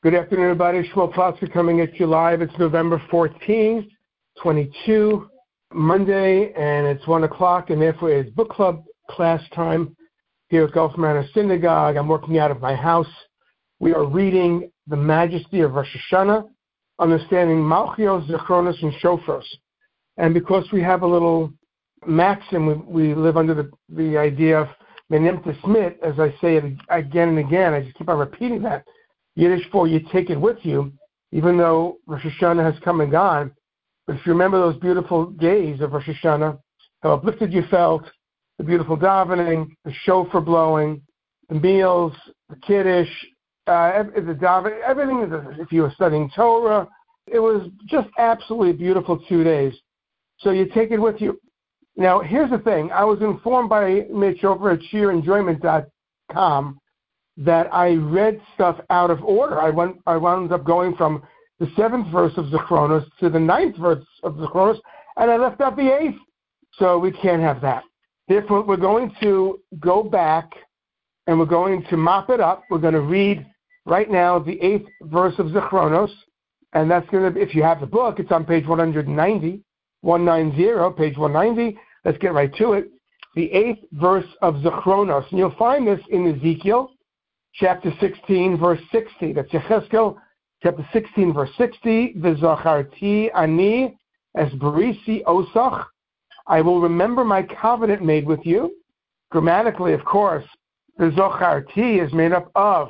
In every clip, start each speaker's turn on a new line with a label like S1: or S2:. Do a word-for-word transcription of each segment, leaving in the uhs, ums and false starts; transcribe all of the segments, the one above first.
S1: Good afternoon, everybody. Shmuel Plotzker coming at you live. It's November fourteenth, twenty-two, Monday, and it's one o'clock, and therefore it's book club class time here at Gulf Manor Synagogue. I'm working out of my house. We are reading The Majesty of Rosh Hashanah, understanding Malchios, Zichronos, and Shofros. And because we have a little maxim, we, we live under the, the idea of Menem Tesmit, as I say it again and again. I just keep on repeating that. Yiddish for you take it with you, even though Rosh Hashanah has come and gone. But if you remember those beautiful days of Rosh Hashanah, how uplifted you felt, the beautiful davening, the shofar blowing, the meals, the kiddush, uh, the davening, everything. If you were studying Torah, it was just absolutely beautiful two days. So you take it with you. Now, here's the thing. I was informed by Mitch over at sheer enjoyment dot com that I read stuff out of order. I went, I wound up going from the seventh verse of Zichronos to the ninth verse of Zichronos, and I left out the eighth. So we can't have that. Therefore, we're going to go back, and we're going to mop it up. We're going to read right now the eighth verse of Zichronos, and that's going to be, if you have the book, it's on page one ninety, one ninety, page one ninety. Let's get right to it. The eighth verse of Zichronos, and you'll find this in Ezekiel, chapter sixteen, verse sixty. That's Yechezkel, chapter sixteen, verse sixty. V'zacharti ani es barisi osach. I will remember my covenant made with you. Grammatically, of course, v'zacharti is made up of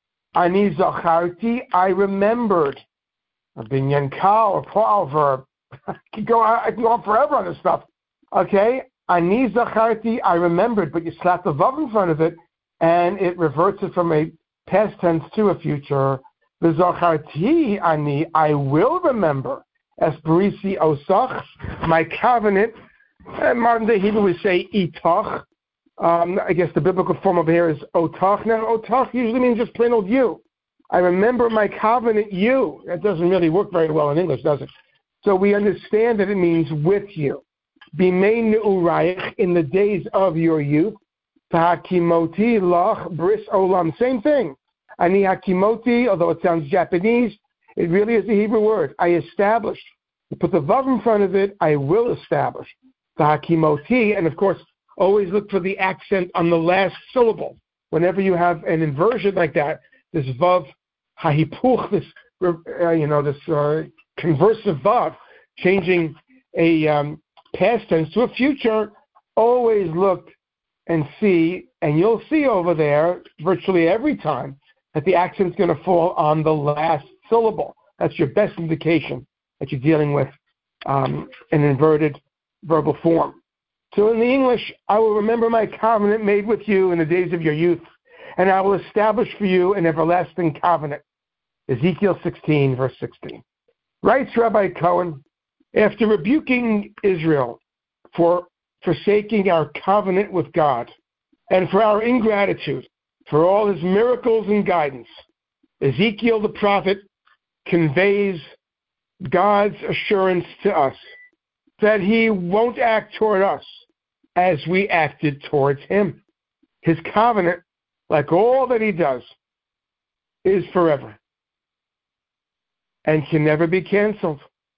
S1: ani zacharti, I remembered. A binyan kal, a plural verb. I can go on, I can go on forever on this stuff. Okay? Ani zacharti, I remembered, but you slap the vav in front of it, and it reverts it from a past tense to a future. V'zacharti ani, I will remember. Es barisi osach, my covenant. In modern day Hebrew we say itach. Um, I guess the biblical form over here is otach. Now otach usually means just plain old you. I remember my covenant you. That doesn't really work very well in English, does it? So we understand that it means with you. Bimei ne'urayich, in the days of your youth. Hakimoti lach bris olam. Same thing. Ani hakimoti, although it sounds Japanese, it really is a Hebrew word. I established. You put the vav in front of it, I will establish. Hakimoti, and of course, always look for the accent on the last syllable. Whenever you have an inversion like that, this vav hahipuch, this uh, you know this uh, conversive vav, changing a um, past tense to a future, always look and see, and you'll see over there virtually every time that the accent's going to fall on the last syllable. That's your best indication that you're dealing with um, an inverted verbal form. So in the English, I will remember my covenant made with you in the days of your youth, and I will establish for you an everlasting covenant. Ezekiel sixteen, verse sixteen. Writes Rabbi Cohen, after rebuking Israel for forsaking our covenant with God, and for our ingratitude, for all his miracles and guidance, Ezekiel the prophet conveys God's assurance to us that he won't act toward us as we acted towards him. His covenant, like all that he does, is forever and can never be canceled.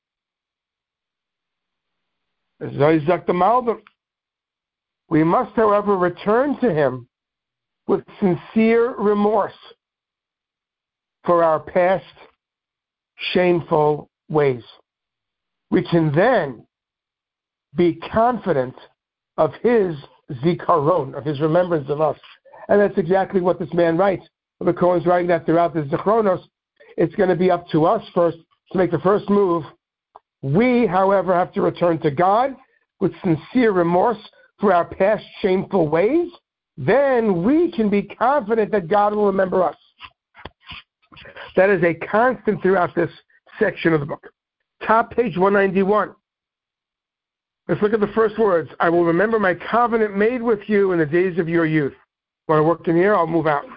S1: Zoizak the Malbim. We must, however, return to him with sincere remorse for our past shameful ways. We can then be confident of his zikaron, of his remembrance of us. And that's exactly what this man writes. The Cohen's writing that throughout the Zichronos. It's going to be up to us first to make the first move. We, however, have to return to God with sincere remorse for our past shameful ways. Then we can be confident that God will remember us. That is a constant throughout this section of the book. Top page one ninety-one. Let's look at the first words. I will remember my covenant made with you in the days of your youth. When I work in here, I'll move out.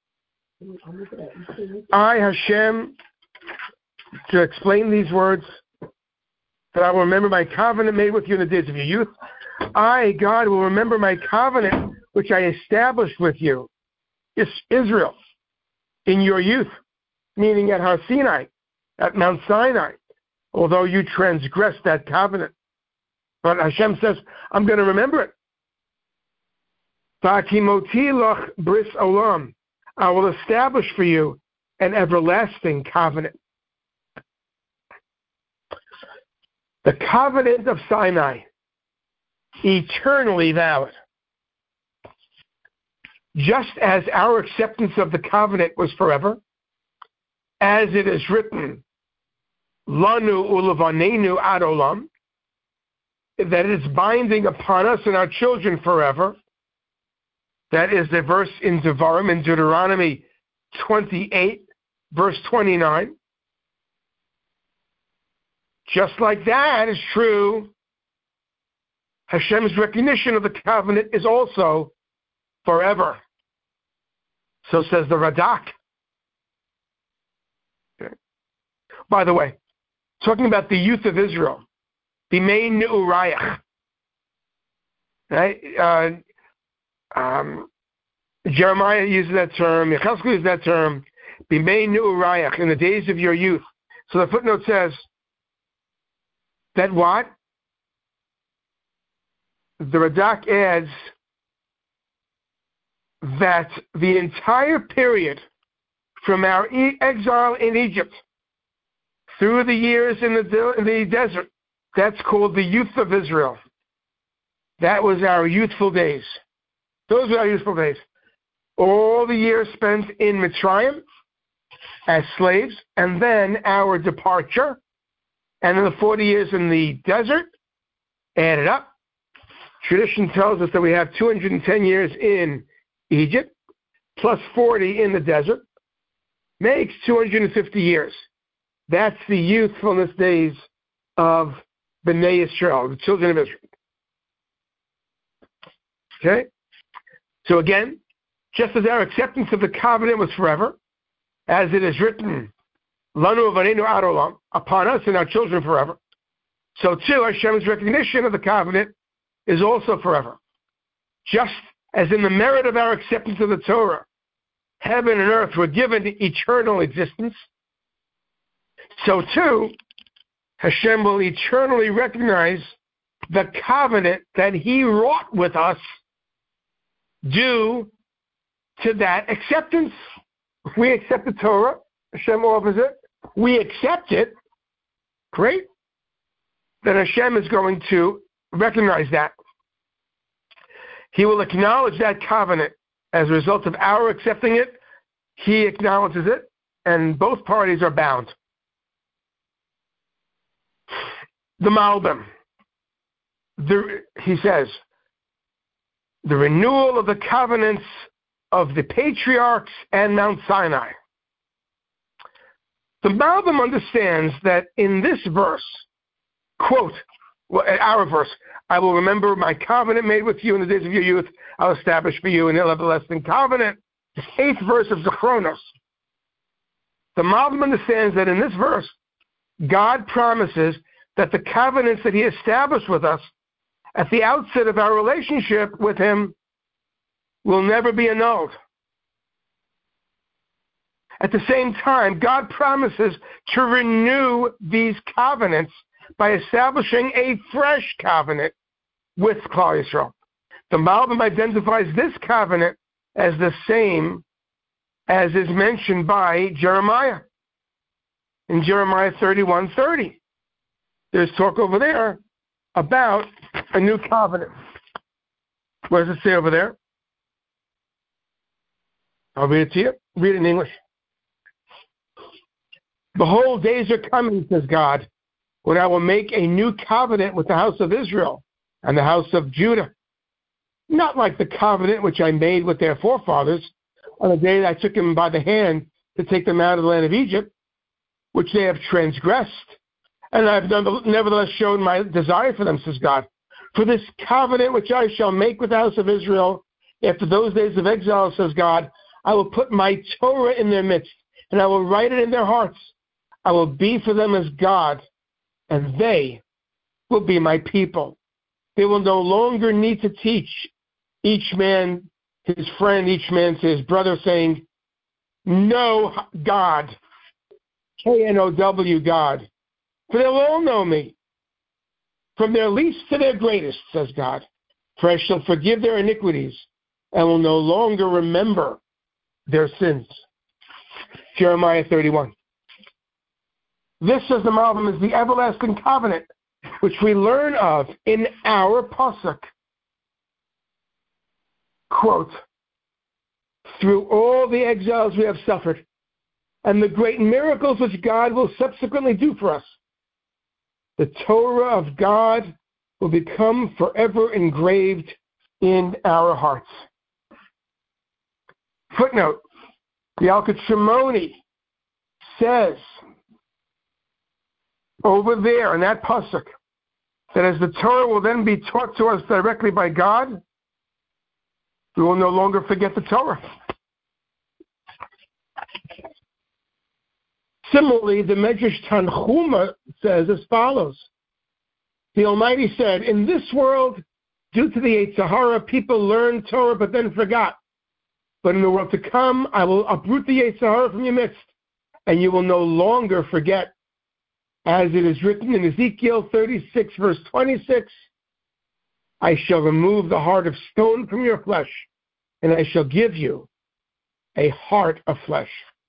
S1: I, Hashem, to explain these words, that I will remember my covenant made with you in the days of your youth. I, God, will remember my covenant which I established with you, Israel, in your youth. meaning at Har Sinai, at Mount Sinai, although you transgressed that covenant. But Hashem says, I'm going to remember it. V'akimoti lach bris olam. I will establish for you an everlasting covenant. The covenant of Sinai, eternally valid. Just as our acceptance of the covenant was forever, as it is written, Lanu ulevanenu ad olam, that it's binding upon us and our children forever. That is the verse in Devarim, in Deuteronomy twenty-eight, verse twenty-nine. Just like that is true, Hashem's recognition of the covenant is also forever. So says the Radak. Okay. By the way, talking about the youth of Israel, Bimei Ne'urayach. Right? Uh, um, Jeremiah uses that term, Yechezkel uses that term, Bimei Ne'urayach, in the days of your youth. So the footnote says that what? The Radak adds that the entire period from our e- exile in Egypt through the years in the, de- in the desert, that's called the youth of Israel. That was our youthful days. Those were our youthful days. All the years spent in Mitzrayim as slaves, and then our departure, and then the forty years in the desert, added up. Tradition tells us that we have two hundred ten years in Egypt, plus forty in the desert, makes two hundred fifty years. That's the youthfulness days of Bnei Yisrael, the children of Israel. Okay? So again, just as our acceptance of the covenant was forever, as it is written, Lanu avarenu ad olam, upon us and our children forever, so too Hashem's recognition of the covenant is also forever. Just as in the merit of our acceptance of the Torah, heaven and earth were given eternal existence, so too Hashem will eternally recognize the covenant that He wrought with us due to that acceptance. We accept the Torah, Hashem offers it, we accept it, great, then Hashem is going to recognize that. He will acknowledge that covenant as a result of our accepting it. He acknowledges it, and both parties are bound. The Malbim, the, he says, the renewal of the covenants of the patriarchs and Mount Sinai. The Malbim understands that in this verse, quote, well, our verse, I will remember my covenant made with you in the days of your youth. I'll establish for you an everlasting covenant. This eighth verse of Zechronos. The Malbim understands that in this verse, God promises that the covenants that He established with us at the outset of our relationship with Him will never be annulled. At the same time, God promises to renew these covenants by establishing a fresh covenant with Klal Yisrael. The Malbim identifies this covenant as the same as is mentioned by Jeremiah in Jeremiah thirty-one thirty. There's talk over there about a new covenant. What does it say over there? I'll read it to you. Read it in English. Behold, days are coming, says God, when I will make a new covenant with the house of Israel and the house of Judah. Not like the covenant which I made with their forefathers on the day that I took them by the hand to take them out of the land of Egypt, which they have transgressed. And I have nevertheless shown my desire for them, says God. For this covenant which I shall make with the house of Israel after those days of exile, says God, I will put my Torah in their midst, and I will write it in their hearts. I will be for them as God, and they will be my people. They will no longer need to teach each man his friend, each man to his brother, saying, know God K N O W, God. For they will all know me, from their least to their greatest, says God. For I shall forgive their iniquities and will no longer remember their sins. Jeremiah thirty-one. This, says the Malbim, is the everlasting covenant which we learn of in our pasuk. Quote, through all the exiles we have suffered and the great miracles which God will subsequently do for us, the Torah of God will become forever engraved in our hearts. Footnote, the Yalkut Shimoni says over there in that pasuk that as the Torah will then be taught to us directly by God, we will no longer forget the Torah. Similarly, the Medrash Tanchuma says as follows. The Almighty said, in this world, due to the Yetzer Hara, people learned Torah but then forgot. But in the world to come, I will uproot the Yetzer Hara from your midst, and you will no longer forget. As it is written in Ezekiel thirty-six, verse twenty-six, I shall remove the heart of stone from your flesh, and I shall give you a heart of flesh.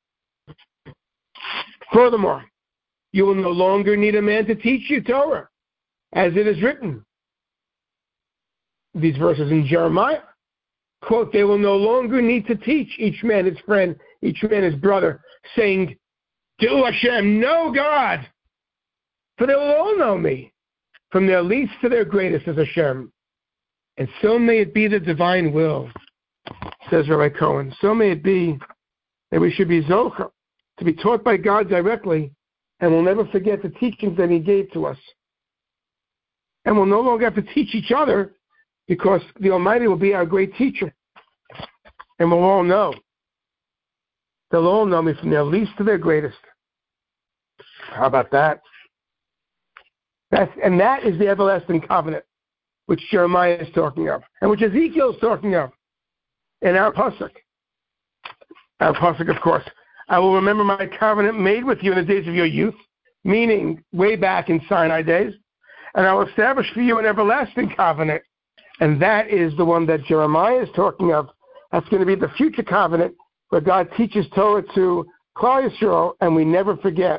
S1: Furthermore, you will no longer need a man to teach you Torah, as it is written. These verses in Jeremiah, quote, they will no longer need to teach each man his friend, each man his brother, saying, do Hashem, know God, for they will all know me, from their least to their greatest, as Hashem. And so may it be the divine will, says Rabbi Cohen. So may it be that we should be zocher, to be taught by God directly, and we'll never forget the teachings that He gave to us. And we'll no longer have to teach each other, because the Almighty will be our great teacher. And we'll all know. They'll all know me from their least to their greatest. How about that? That's, and that is the everlasting covenant, which Jeremiah is talking of, and which Ezekiel is talking of, in our pasuk. Our pasuk, of course. I will remember my covenant made with you in the days of your youth, meaning way back in Sinai days, and I will establish for you an everlasting covenant, and that is the one that Jeremiah is talking of. That's going to be the future covenant where God teaches Torah to Klal Yisrael, and we never forget.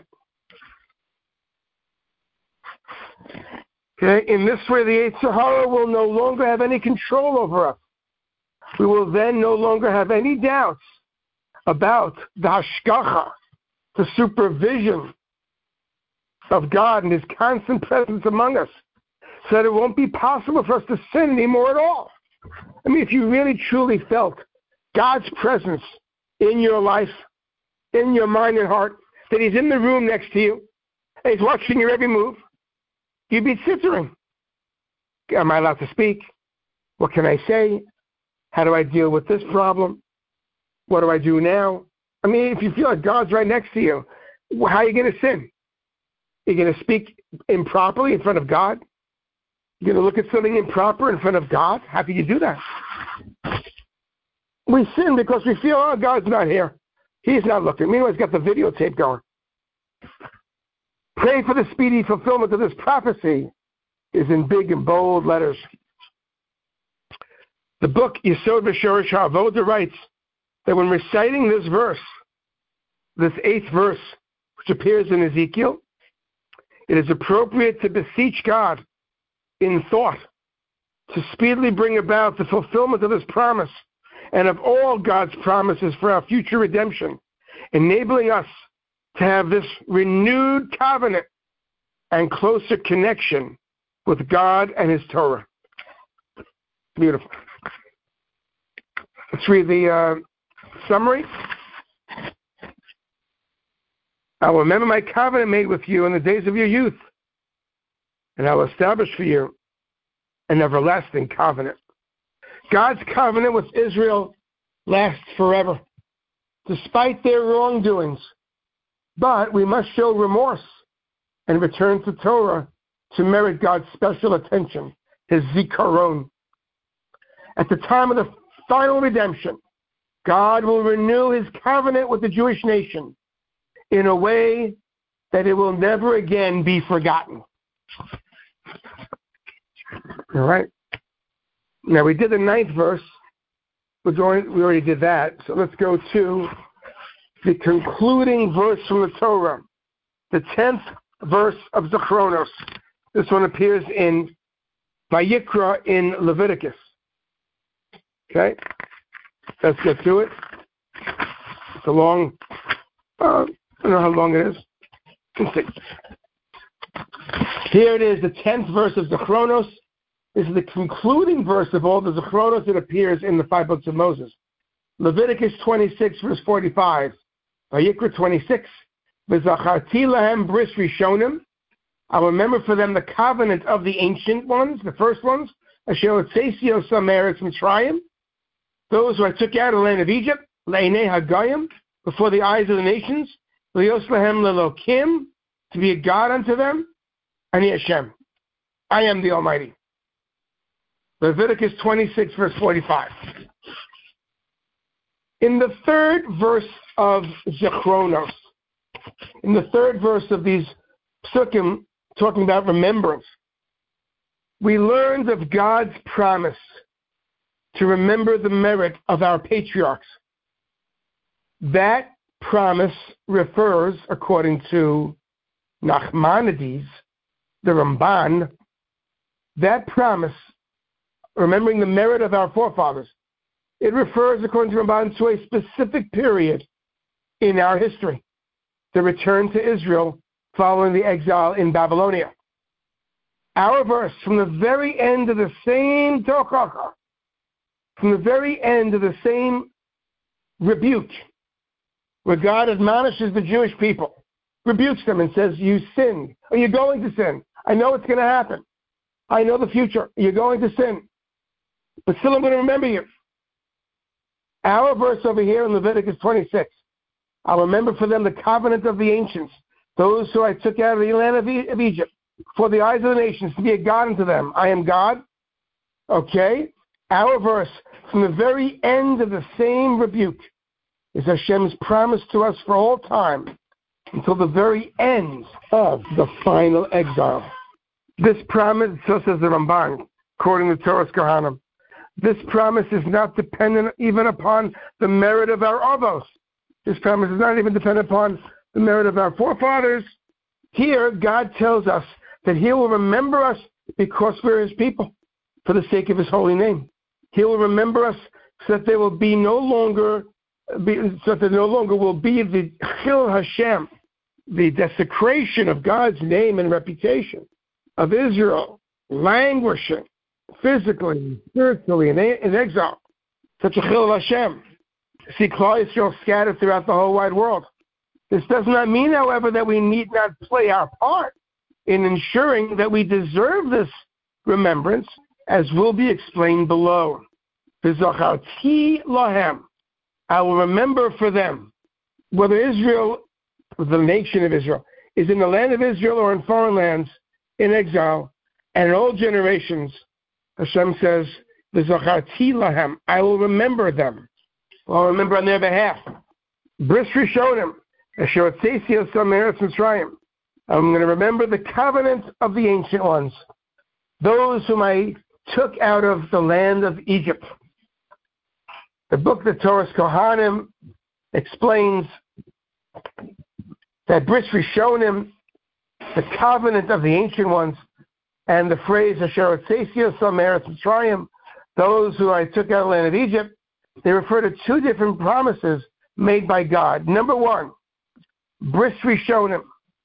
S1: Okay? In this way, the Yetzer Hara will no longer have any control over us. We will then no longer have any doubts about the hashgacha, the supervision of God and His constant presence among us, so that it won't be possible for us to sin anymore at all. I mean, if you really truly felt God's presence in your life, in your mind and heart, that He's in the room next to you, and He's watching your every move, you'd be zittering. Am I allowed to speak? What can I say? How do I deal with this problem? What do I do now? I mean, if you feel like God's right next to you, how are you going to sin? You're going to speak improperly in front of God? You're going to look at something improper in front of God? How can you do that? We sin because we feel, oh, God's not here. He's not looking. Meanwhile, He's got the videotape going. Pray for the speedy fulfillment of this prophecy is in big and bold letters. The book Yesod V'Shorish HaAvoda writes that when reciting this verse, this eighth verse, which appears in Ezekiel, it is appropriate to beseech God in thought to speedily bring about the fulfillment of His promise and of all God's promises for our future redemption, enabling us to have this renewed covenant and closer connection with God and His Torah. Beautiful. Let's read the uh, summary. I will remember my covenant made with you in the days of your youth, and I will establish for you an everlasting covenant. God's covenant with Israel lasts forever, despite their wrongdoings. But we must show remorse and return to Torah to merit God's special attention, His zikaron. At the time of the final redemption, God will renew His covenant with the Jewish nation in a way that it will never again be forgotten. All right. Now, we did the ninth verse. We're going, we already did that. So let's go to the concluding verse from the Torah, the tenth verse of Zechronos. This one appears in Vayikra in Leviticus. Okay? Let's get to it. It's a long, uh, I don't know how long it is. Let's see. Here it is, the tenth verse of Zechronos. This is the concluding verse of all the Zechronos that appears in the five books of Moses. Leviticus twenty-six, verse forty-five. Vayikra twenty-six. V'zacharti lahem bris rishonim. I will remember for them the covenant of the ancient ones, the first ones. Asher otzesio sameretz Mitzrayim. Those who I took out of the land of Egypt. Le'inei hagayim. Before the eyes of the nations. Le'yos lahem lelokim. To be a God unto them. Ani Hashem. I am the Almighty. Leviticus twenty-six, verse forty-five. In the third verse of Zechronos, in the third verse of these psukim talking about remembrance, we learned of God's promise to remember the merit of our patriarchs. That promise refers, according to Nachmanides, the Ramban, that promise, remembering the merit of our forefathers, it refers, according to Ramban, to a specific period in our history, the return to Israel following the exile in Babylonia. Our verse, from the very end of the same Tochacha, from the very end of the same rebuke, where God admonishes the Jewish people, rebukes them and says, you sinned. Are you going to sin? I know it's going to happen. I know the future. You're going to sin. But still I'm going to remember you. Our verse over here in Leviticus twenty-six, I'll remember for them the covenant of the ancients, those who I took out of the land of, e- of Egypt, for the eyes of the nations, to be a God unto them. I am God. Okay? Our verse, from the very end of the same rebuke, is Hashem's promise to us for all time, until the very end of the final exile. This promise, so says the Ramban, according to Torah's Kohanim, this promise is not dependent even upon the merit of our avos. This promise is not even dependent upon the merit of our forefathers. Here, God tells us that He will remember us because we're His people, for the sake of His holy name. He will remember us so that there will be no longer, be, so that there no longer will be the Chil Hashem, the desecration of God's name and reputation of Israel, languishing physically, spiritually, in, in exile. Such a Chil Hashem. See Klal Yisrael scattered throughout the whole wide world. This does not mean, however, that we need not play our part in ensuring that we deserve this remembrance, as will be explained below. V'zacharti lahem. I will remember for them, whether Israel, the nation of Israel, is in the land of Israel or in foreign lands, in exile, and in all generations, Hashem says, V'zacharti lahem. I will remember them. I'll remember on their behalf. Bris Rishonim, Asher Otzesio Sameretz Mitzrayim. I'm going to remember the covenant of the ancient ones, those whom I took out of the land of Egypt. The book, the Torah's Kohanim, explains that Bris Rishonim, the covenant of the ancient ones, and the phrase Asher Otzesio Sameretz Mitzrayim, those who I took out of the land of Egypt, they refer to two different promises made by God. Number one, Bris Rishonim,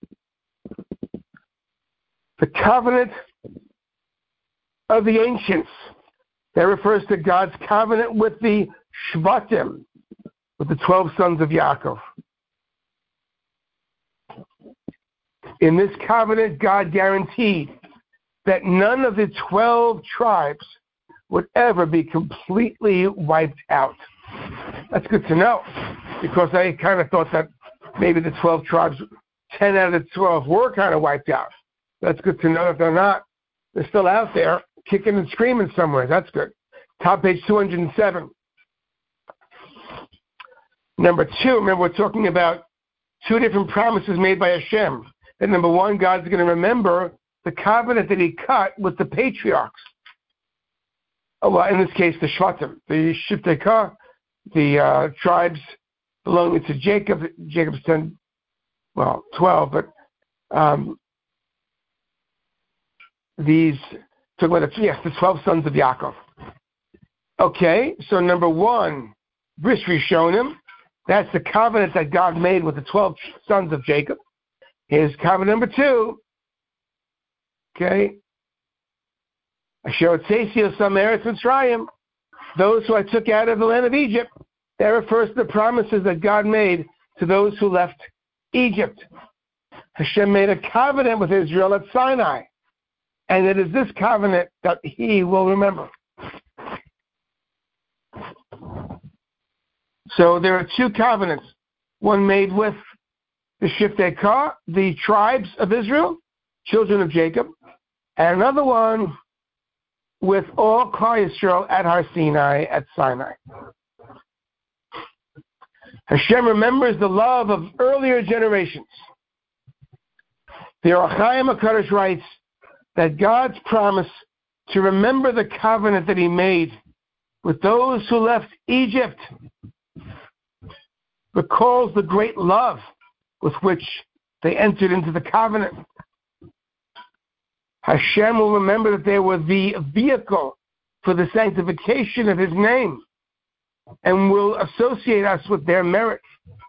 S1: the covenant of the ancients. That refers to God's covenant with the Shvatim, with the twelve sons of Yaakov. In this covenant, God guaranteed that none of the twelve tribes would ever be completely wiped out. That's good to know, because I kind of thought that maybe the twelve tribes, ten out of the twelve were kind of wiped out. That's good to know that they're not. They're still out there, kicking and screaming somewhere. That's good. Top page two hundred seven. Number two, remember we're talking about two different promises made by Hashem. that number one, God's going to remember the covenant that he cut with the patriarchs. Oh, well, in this case, the Shvatim, the Shiftei Ka, the uh, tribes belonging to Jacob. Jacob's ten, well, twelve, but um, these, talking about the, yes, the twelve sons of Yaakov. Okay, so number one, Bris Rishonim, that's the covenant that God made with the twelve sons of Jacob. Here's covenant number two. Okay. Asher Otzesi Osam Eretz Mitzrayim, those who I took out of the land of Egypt. That refers to the promises that God made to those who left Egypt. Hashem made a covenant with Israel at Sinai, and it is this covenant that he will remember. So there are two covenants, one made with the Shiftei Ka, the tribes of Israel, children of Jacob, and another one with all Klal Yisrael at Har Sinai, at Sinai. Hashem remembers the love of earlier generations. The Or HaChaim HaKadosh writes that God's promise to remember the covenant that he made with those who left Egypt recalls the great love with which they entered into the covenant. Hashem will remember that they were the vehicle for the sanctification of his name and will associate us with their merit.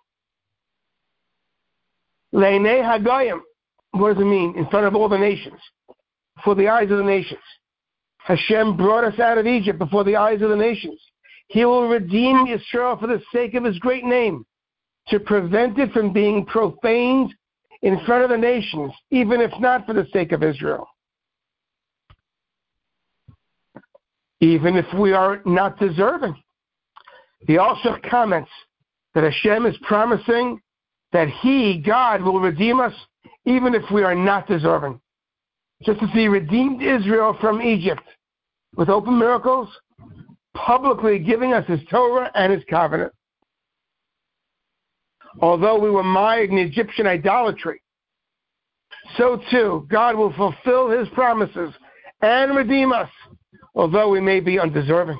S1: Leinei Hagayim, what does it mean? In front of all the nations, before the eyes of the nations. Hashem brought us out of Egypt before the eyes of the nations. He will redeem Israel for the sake of his great name, to prevent it from being profaned in front of the nations, even if not for the sake of Israel. Even if we are not deserving. He also comments that Hashem is promising that he, God, will redeem us even if we are not deserving. Just as he redeemed Israel from Egypt with open miracles, publicly giving us his Torah and his covenant. Although we were mired in Egyptian idolatry, so too God will fulfill his promises and redeem us, although we may be undeserving.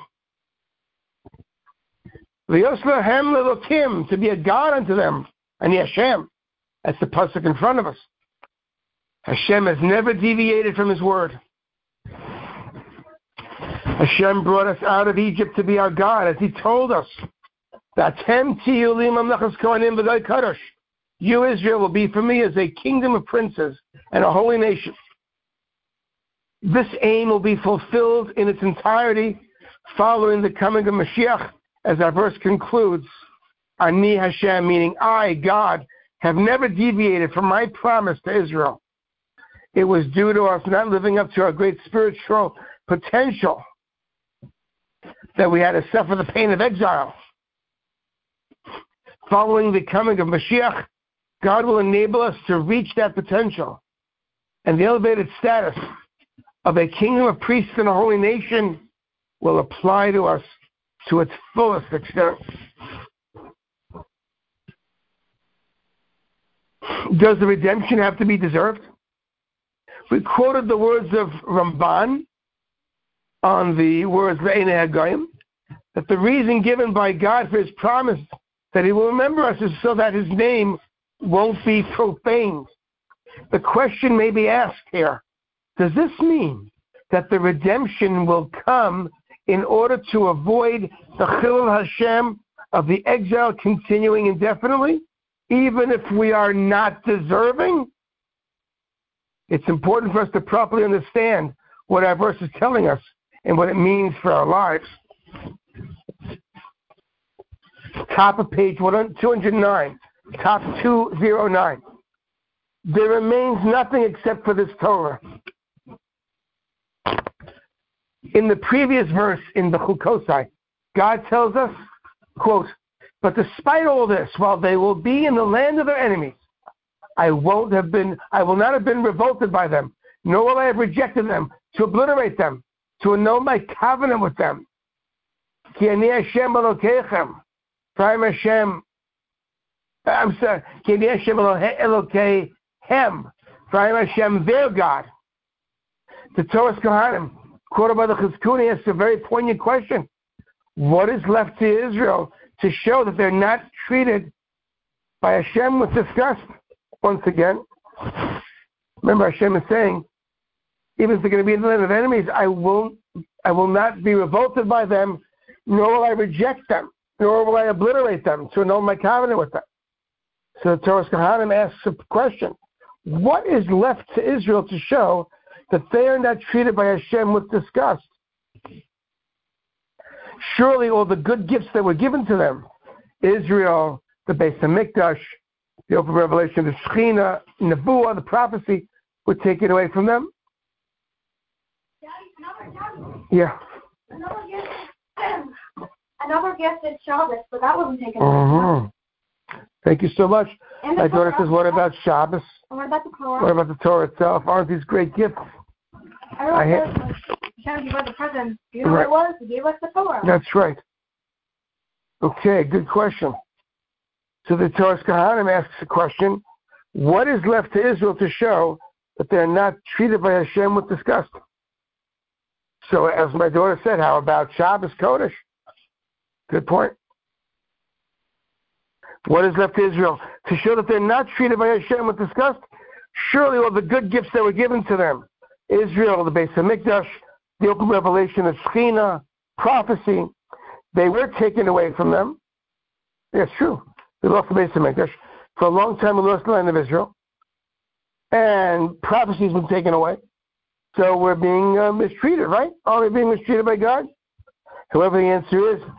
S1: V'yoslahem lelokim, to be a God unto them, and Hashem. That's the pasuk in front of us. Hashem has never deviated from his word. Hashem brought us out of Egypt to be our God, as he told us. You, Israel, will be for me as a kingdom of princes and a holy nation. This aim will be fulfilled in its entirety following the coming of Mashiach, as our verse concludes. Ani Hashem, meaning I, God, have never deviated from my promise to Israel. It was due to us not living up to our great spiritual potential that we had to suffer the pain of exile. Following the coming of Mashiach, God will enable us to reach that potential, and the elevated status of a kingdom of priests and a holy nation will apply to us to its fullest extent. Does the redemption have to be deserved? We quoted the words of Ramban on the words Leinei Hagayim, that the reason given by God for his promise that he will remember us is so that his name won't be profaned. The question may be asked here, does this mean that the redemption will come in order to avoid the Chilul Hashem of the exile continuing indefinitely, even if we are not deserving? It's important for us to properly understand what our verse is telling us and what it means for our lives. Top of page two hundred nine, top two oh nine. There remains nothing except for this Torah. In the previous verse in the Chukosai, God tells us, quote, but despite all this, while they will be in the land of their enemies, I won't have been, I will not have been revolted by them, nor will I have rejected them, to obliterate them, to annul my covenant with them. Ki ani Hashem Elokeichem, for I am Hashem, I'm sorry, Ki ani Hashem Elokeihem, For I am Hashem, their God. The Torah's Kohanim, quoted by the Chizkuni, asks a very poignant question. What is left to Israel to show that they're not treated by Hashem with disgust? Once again, remember Hashem is saying, even if they're going to be in the land of enemies, I will, I will not be revolted by them, nor will I reject them, nor will I obliterate them to annul my covenant with them. So the Torah's Kohanim asks a question. What is left to Israel to show that they are not treated by Hashem with disgust? Surely all the good gifts that were given to them, Israel, the Beis HaMikdash, the open revelation of the Shekhinah, Nebuah, the prophecy, were taken away from them. Yeah.
S2: Another gift, another gift is Shabbos, but that wasn't taken
S1: Mm-hmm.
S2: away.
S1: Thank you so much.
S2: And
S1: My daughter
S2: Torah.
S1: says, what about Shabbos?
S2: What about the Torah?
S1: What about the Torah itself? Aren't these great gifts?
S2: Everyone
S1: I
S2: says, like, Hashem gave us the present. Do you know
S1: Right.
S2: what it was? He gave us the Torah.
S1: That's right. Okay, good question. So the Torah's Kohanim asks a question. What is left to Israel to show that they're not treated by Hashem with disgust? So as my daughter said, how about Shabbos Kodesh? Good point. What is left to Israel to show that they're not treated by Hashem with disgust? Surely all the good gifts that were given to them, Israel, the Beis HaMikdash, the open revelation of Shekhinah, prophecy, they were taken away from them. That's true. They lost the Beis HaMikdash. For a long time, we lost the land of Israel. And prophecy's been taken away. So we're being uh, mistreated, right? Are we being mistreated by God? However, the answer is,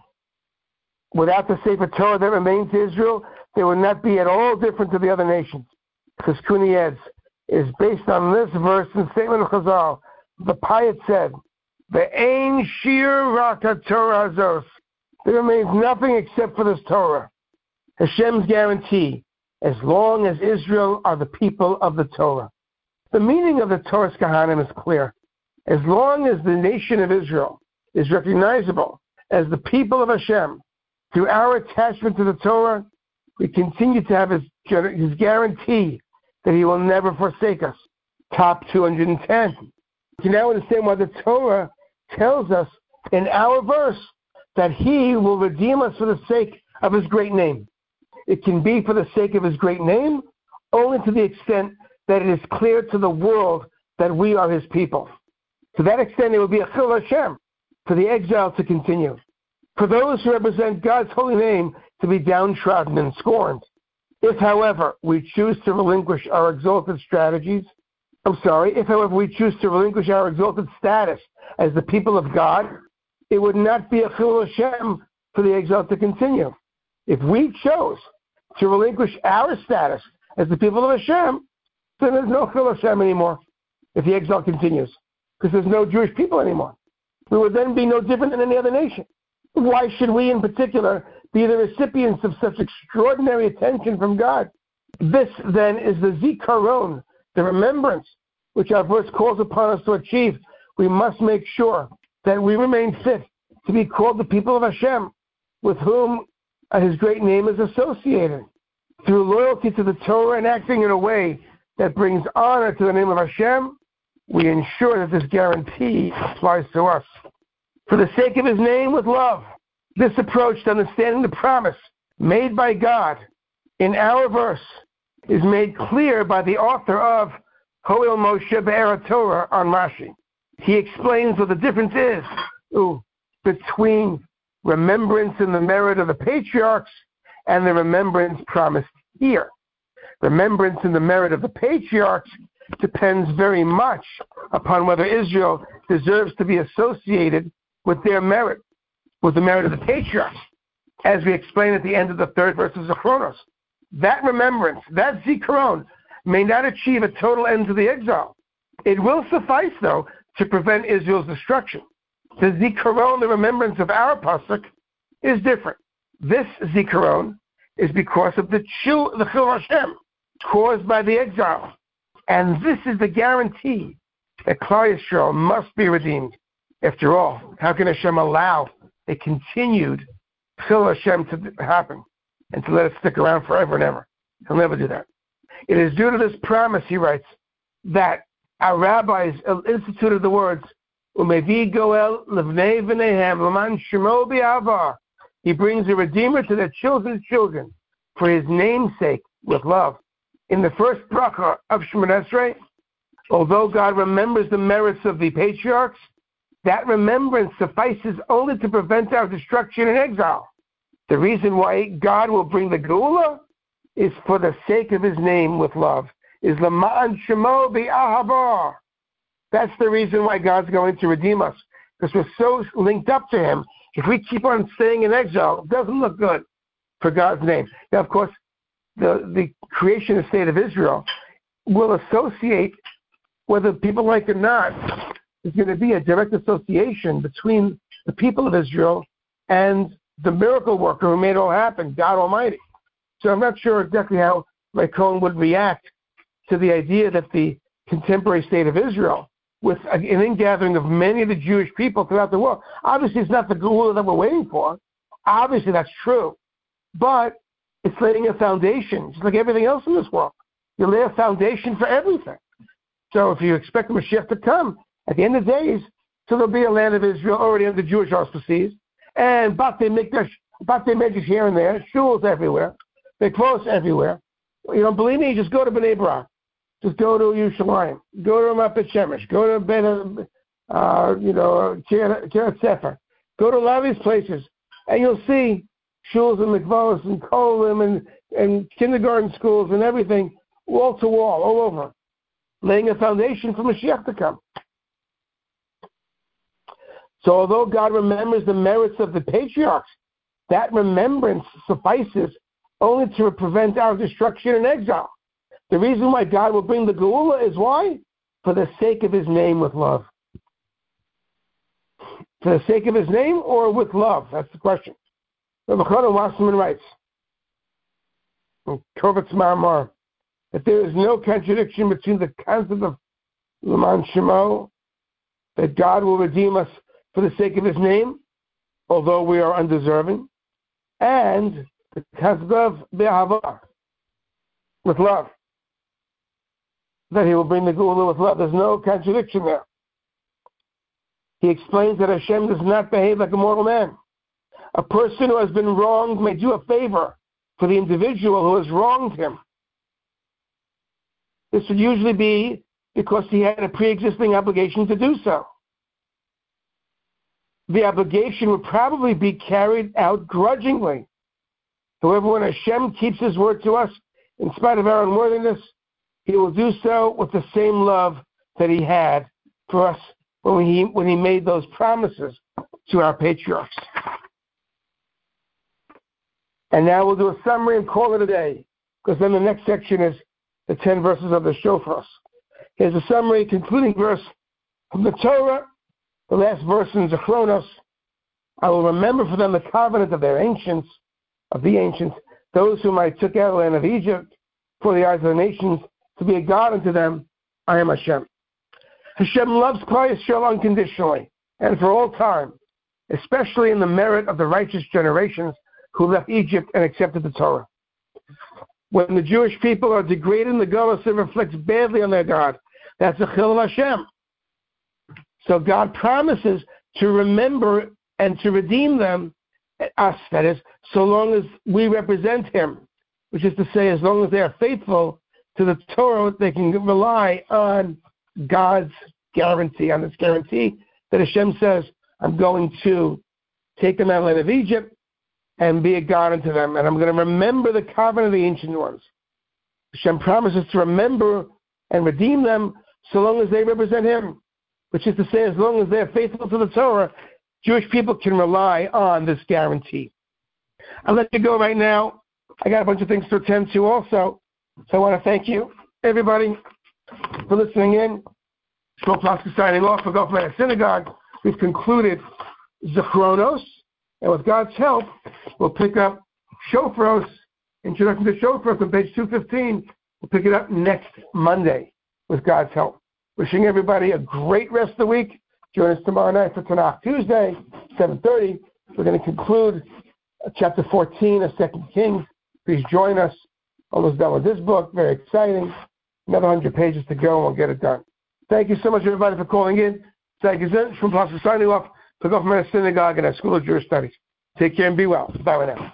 S1: without the Sefer Torah that remains to Israel, they would not be at all different to the other nations. Chizkuni adds, is based on this verse and statement of Chazal. The Piet said, "Ve'ein shir rak Torah hazos." There remains nothing except for this Torah. Hashem's guarantee, as long as Israel are the people of the Torah. The meaning of the Torah's Kohanim is clear. As long as the nation of Israel is recognizable as the people of Hashem, through our attachment to the Torah, we continue to have his, his guarantee that he will never forsake us. Top two hundred ten. You now understand why the Torah tells us in our verse that he will redeem us for the sake of his great name. It can be for the sake of his great name, only to the extent that it is clear to the world that we are his people. To that extent, it will be a chil Hashem for the exile to continue. For those who represent God's holy name to be downtrodden and scorned. If, however, we choose to relinquish our exalted strategies, I'm sorry, if, however, we choose to relinquish our exalted status as the people of God, it would not be a chil Hashem for the exile to continue. If we chose to relinquish our status as the people of Hashem, then there's no chil Hashem anymore if the exile continues, because there's no Jewish people anymore. We would then be no different than any other nation. Why should we, in particular, be the recipients of such extraordinary attention from God? This, then, is the zikaron, the remembrance, which our verse calls upon us to achieve. We must make sure that we remain fit to be called the people of Hashem, with whom his great name is associated. Through loyalty to the Torah and acting in a way that brings honor to the name of Hashem, we ensure that this guarantee applies to us. For the sake of his name, with love. This approach to understanding the promise made by God in our verse is made clear by the author of Hoel Moshe Be'er Torah on Rashi. He explains what the difference is ooh, between remembrance in the merit of the patriarchs and the remembrance promised here. Remembrance in the merit of the patriarchs depends very much upon whether Israel deserves to be associated with their merit, with the merit of the patriarchs, as we explain at the end of the third verse of Zechronos. That remembrance, that zikaron, may not achieve a total end to the exile. It will suffice, though, to prevent Israel's destruction. The zikaron, the remembrance of our pasuk, is different. This zikaron is because of the chil, the chil Hashem, caused by the exile. And this is the guarantee that Klal Yisrael must be redeemed. After all, how can Hashem allow a continued chil Hashem to happen and to let it stick around forever and ever? He'll never do that. It is due to this promise, he writes, that our rabbis instituted the words, Umevi Goel Levnei V'neihem L'man Shemo B'Avar. He brings a redeemer to their children's children for his name's sake with love. In the first bracha of Shemoneh Esrei, although God remembers the merits of the patriarchs, that remembrance suffices only to prevent our destruction and exile. The reason why God will bring the Geula is for the sake of his name with love. Is L'man Shemo B'Ahavar. That's the reason why God's going to redeem us, because we're so linked up to him. If we keep on staying in exile, it doesn't look good for God's name. Now, of course, the, the creation of the state of Israel will associate, whether people like it or not, there's going to be a direct association between the people of Israel and the miracle worker who made it all happen, God Almighty. So I'm not sure exactly how Ray Cohen would react to the idea that the contemporary state of Israel, with an ingathering of many of the Jewish people throughout the world, obviously it's not the Geula that we're waiting for. Obviously that's true. But it's laying a foundation, just like everything else in this world. You lay a foundation for everything. So if you expect the Mashiach to come, at the end of days, so there'll be a land of Israel already under Jewish auspices, and Batei Mikdash, Batei Medrash here and there, shuls everywhere, mikvos everywhere. You don't believe me? Just go to Bnei Brak. Just go to Yerushalayim. Go to Ramat Shemesh. Go to Ben, uh, you know, Kiryat Sefer. Go to a lot of these places, and you'll see shuls and mikvos and kolim and, and kindergarten schools and everything, wall to wall, all over, laying a foundation for Mashiach to come. So although God remembers the merits of the patriarchs, that remembrance suffices only to prevent our destruction and exile. The reason why God will bring the Geula is why? For the sake of his name with love. For the sake of his name or with love? That's the question. Rabbi Chanan Wasserman writes, in Kovitz Ma'amar, that there is no contradiction between the concept of L'man Shemo, that God will redeem us for the sake of his name, although we are undeserving, and the concept of Be'ahava, with love, that he will bring the Geula with love. There's no contradiction there. He explains that Hashem does not behave like a mortal man. A person who has been wronged may do a favor for the individual who has wronged him. This would usually be because he had a pre-existing obligation to do so. The obligation would probably be carried out grudgingly. However, when Hashem keeps his word to us, in spite of our unworthiness, he will do so with the same love that he had for us when he, when he made those promises to our patriarchs. And now we'll do a summary and call it a day, because then the next section is the ten verses of the Shofros. Here's a summary, concluding verse from the Torah, the last verse in Zechronos. I will remember for them the covenant of their ancients, of the ancients, those whom I took out of the land of Egypt, for the eyes of the nations, to be a God unto them. I am Hashem. Hashem loves Klal Yisrael unconditionally and for all time, especially in the merit of the righteous generations who left Egypt and accepted the Torah. When the Jewish people are degraded in the Golus, it reflects badly on their God. That's a chil of Hashem. So God promises to remember and to redeem them, us, that is, so long as we represent him, which is to say, as long as they are faithful to the Torah, they can rely on God's guarantee, on this guarantee that Hashem says, I'm going to take them out of the land of Egypt and be a God unto them, and I'm going to remember the covenant of the ancient ones. Hashem promises to remember and redeem them so long as they represent him, which is to say, as long as they're faithful to the Torah, Jewish people can rely on this guarantee. I'll let you go right now. I got a bunch of things to attend to also, so I want to thank you, everybody, for listening in. Shmuel Plasky signing off for Gulf Meda Synagogue. We've concluded Zechronos, and with God's help, we'll pick up Shofros, Introduction to Shofros on page two fifteen. We'll pick it up next Monday with God's help. Wishing everybody a great rest of the week. Join us tomorrow night for Tanakh Tuesday, seven thirty. We're going to conclude chapter fourteen of Second Kings. Please join us. Almost done with this book. Very exciting. Another one hundred pages to go, and we'll get it done. Thank you so much, everybody, for calling in. Thank you, Shmuel Plasser, signing off for Government Synagogue and our School of Jewish Studies. Take care and be well. Bye now.